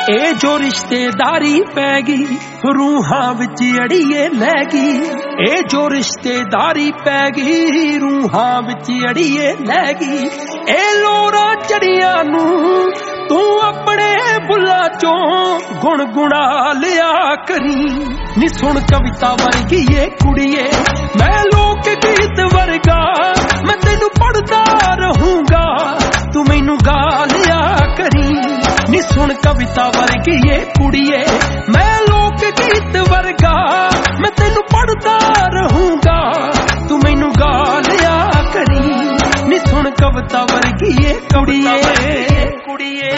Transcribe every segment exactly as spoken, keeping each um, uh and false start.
ए जो रिश्तेदारी पैगी रूहां विच अड़िए लैगी। ए जो रिश्तेदारी पैगी रूहां विच अड़िए लैगी। ए लोरा चढ़िया नू तू अपने बुला चो गुण गुणा लिया करी। नी सुन कविता वर्गी ये कुड़िए मैं लोक गीत वर्गा मैं तेनू पढ़दा रहूंगा तू मैनू गा लिया करी। नी सुन कविता वर्गी ये कुड़िए मैं लोक गीत वर्गा मैं तेनू पढ़दा रहूंगा तू मैनू गा लिया करी। नी सुन कविता वर्गी ये कुड़िए कुड़िए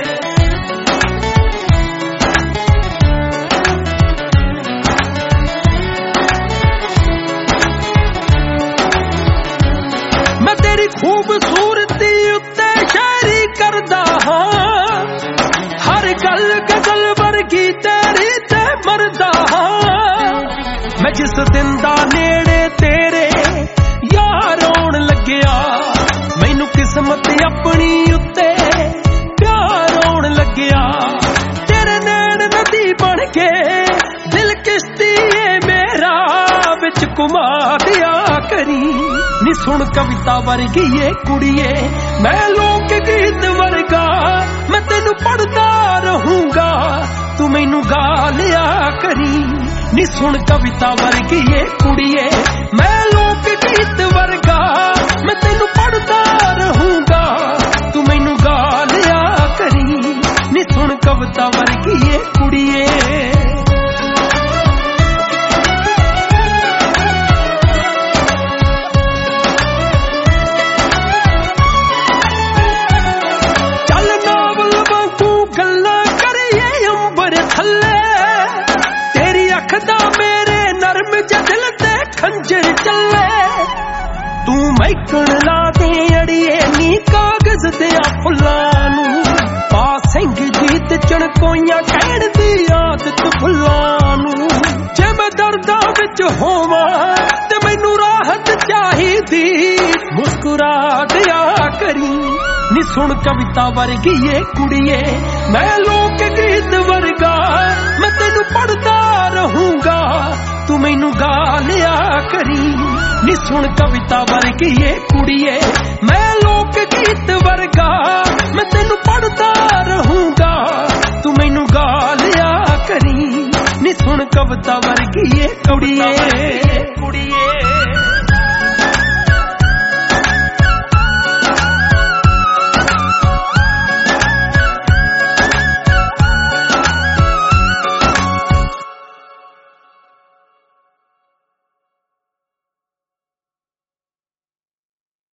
मैं तेरी खूबसूरती उत्ते शायरी करदा हां हर गल गजल वर्गी तेरी ते मरदा हां। मैं जिस दिन दा नेड़े तेरे यार आउण लग्या मैनू किस्मत अपनी उत्ते प्यार आउण लग्या। तेरे नैन नदी बन के दिल किश्ती मेरा विच घुमा दिया करी। नी सुन कविता वर्गी ये कुड़िए मैं लोक गीत वर्गा मैं तेनू पढ़दा रहूंगा तू मैनू गा लिया करी। नी सुन कविता वर्गी ये कुड़िए मैं लोक गीत वर्गा मैं तेनू पढ़दा रहूंगा तू मैनू गा लिया करी। नी सुन कविता वर्गी ये कुड़िए खंजर चले तू मैकण ला दे अड़िए नी कागज दिया फुल्लां नू पा सिंह जीत चणकोइयां कहण दी आदत फुल्लां नू। जे मैं दर्दां विच होवां ते मैनू राहत चाहीदी मुस्कुरा दिया करी। नी सुन कविता वर्गी ये कुड़िए मैं लोक गीत वर्गा मैं तेनू पढ़दा रहूंगा तू मैनू गा लिया करी। नी सुन कविता वर्गी ये कुड़िए मैं लोक गीत वर्गा मैं तेनू पढ़दा रहूंगा तू मैनू गा लिया करी। नी सुन कविता वर्गी ये कुड़िए।